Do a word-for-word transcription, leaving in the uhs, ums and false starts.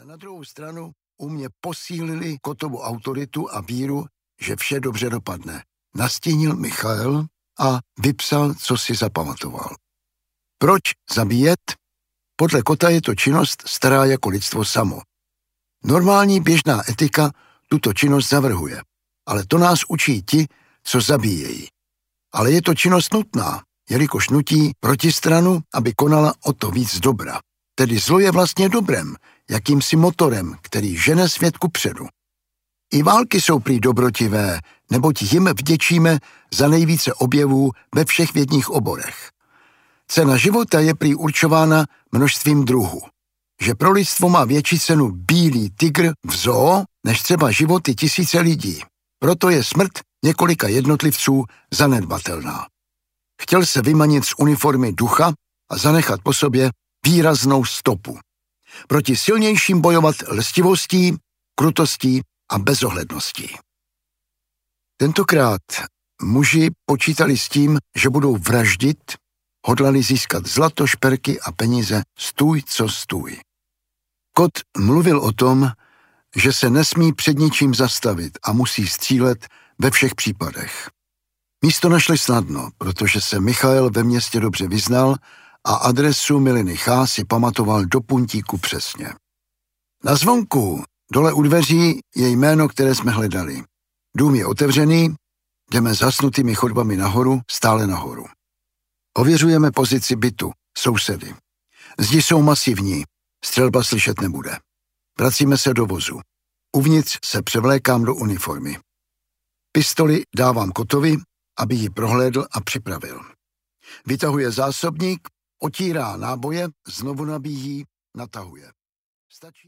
na druhou stranu u mě posílili Kotovu autoritu a víru, že vše dobře dopadne. Nastínil Michael a vypsal, co si zapamatoval. Proč zabíjet? Podle Kota je to činnost stará jako lidstvo samo. Normální běžná etika tuto činnost zavrhuje, ale to nás učí ti, co zabíjejí. Ale je to činnost nutná, jelikož nutí protistranu, aby konala o to víc dobra. Tedy zlo je vlastně dobrem, jakýmsi motorem, který žene svět kupředu. I války jsou prý dobrotivé, neboť jim vděčíme za nejvíce objevů ve všech vědních oborech. Cena života je prý určována množstvím druhů. Že pro lidstvo má větší cenu bílý tygr v zoo, než třeba životy tisíce lidí. Proto je smrt několika jednotlivců zanedbatelná. Chtěl se vymanit z uniformy ducha a zanechat po sobě výraznou stopu. Proti silnějším bojovat lstivostí, krutostí a bezohledností. Tentokrát muži počítali s tím, že budou vraždit, hodlali získat zlato, šperky a peníze stůj, co stůj. Kot mluvil o tom, že se nesmí před ničím zastavit a musí střílet ve všech případech. Místo našli snadno, protože se Michael ve městě dobře vyznal a adresu Miliny Chá si pamatoval do puntíku přesně. Na zvonku, dole u dveří, je jméno, které jsme hledali. Dům je otevřený, jdeme zasnutými chodbami nahoru, stále nahoru. Ověřujeme pozici bytu, sousedy. Zdi jsou masivní, střelba slyšet nebude. Vracíme se do vozu. Uvnitř se převlékám do uniformy. Pistoli dávám Kotovi, aby ji prohlédl a připravil. Vytahuje zásobník, otírá náboje, znovu nabíjí, natahuje. Stačí